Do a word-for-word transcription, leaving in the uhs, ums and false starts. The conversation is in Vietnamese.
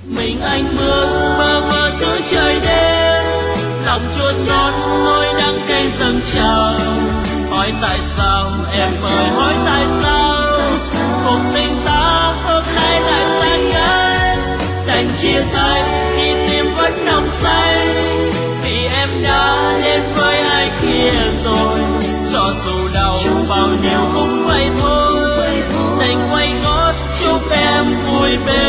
Mình anh bước mơ mơ giữa trời đêm, lòng chua xót môi đắng cay dâng trào. Hỏi tại sao em ơi, hỏi tại sao cuộc tình ta hôm nay lại xa cách. Đành chia tay khi tim vẫn nồng say, vì em đã đến với ai kia rồi. Cho dù đau bao nhiêu cũng vậy thôi, đành quay gót chúc em vui bên.